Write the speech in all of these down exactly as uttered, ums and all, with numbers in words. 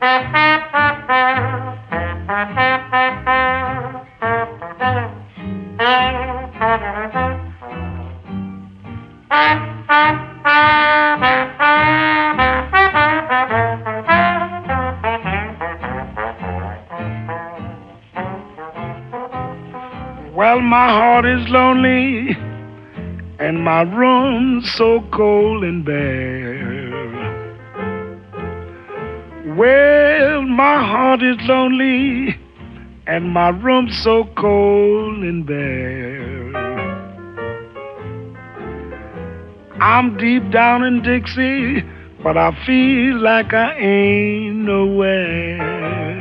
Well, my heart is lonely and my room's so cold and bare. Well, my heart is lonely and my room's so cold and bare. I'm deep down in Dixie, but I feel like I ain't nowhere.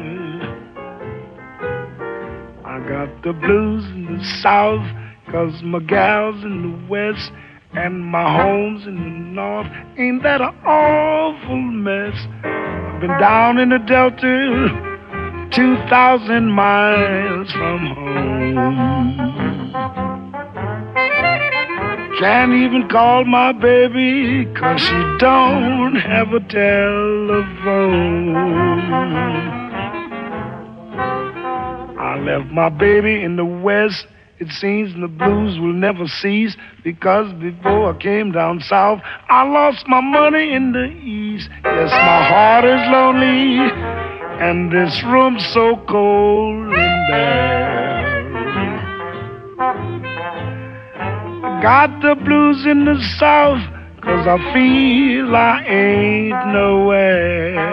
I got the blues in the south, 'cause my gal's in the west, and my home's in the north. Ain't that an awful mess? I've been down in the Delta, two thousand miles from home. Can't even call my baby, 'cause she don't have a telephone. I left my baby in the west. It seems the blues will never cease, because before I came down south, I lost my money in the east. Yes, my heart is lonely, and this room's so cold and bare. Got the blues in the south, 'cause I feel I ain't nowhere.